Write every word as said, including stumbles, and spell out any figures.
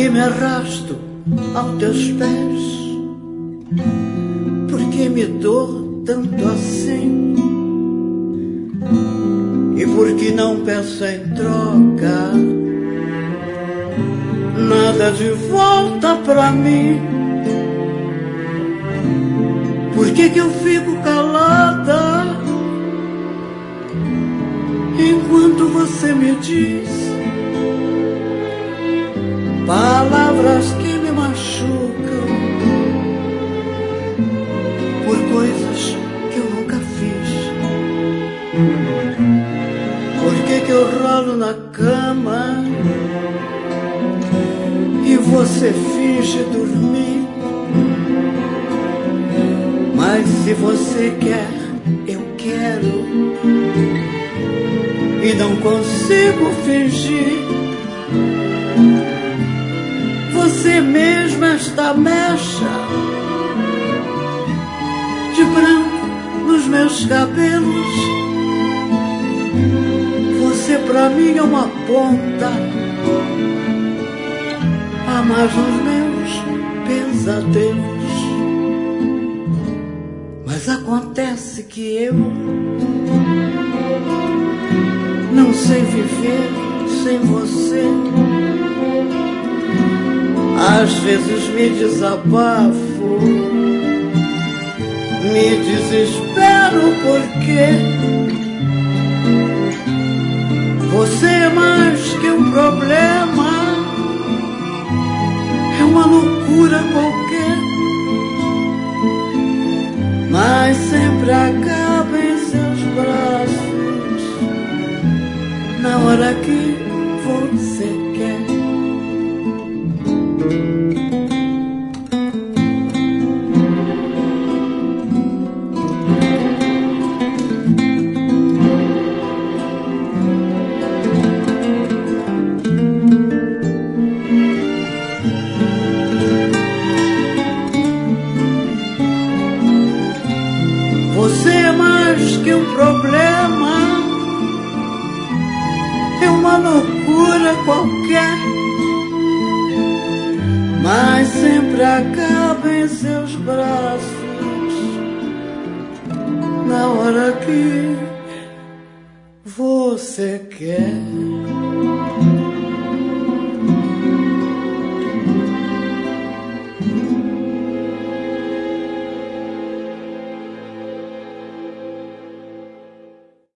que me arrasto aos teus pés? Por que me dou tanto assim? E por que não peço em troca nada de volta pra mim? Por que que eu fico calada enquanto você me diz palavras que me machucam por coisas que eu nunca fiz? Por que que eu rolo na cama e você finge dormir? Mas se você quer, eu quero, e não consigo fingir. Você mesma está mexa de branco nos meus cabelos. Você pra mim é uma ponta a mais nos meus pesadelos. Mas acontece que eu não sei viver sem você. Às vezes me desabafo, me desespero porque você é mais que um problema, é uma loucura qualquer, mas sempre acaba em seus braços na hora que você quer. Você é mais que um problema, é uma loucura qualquer, mas sempre acaba em seus braços na hora que você quer.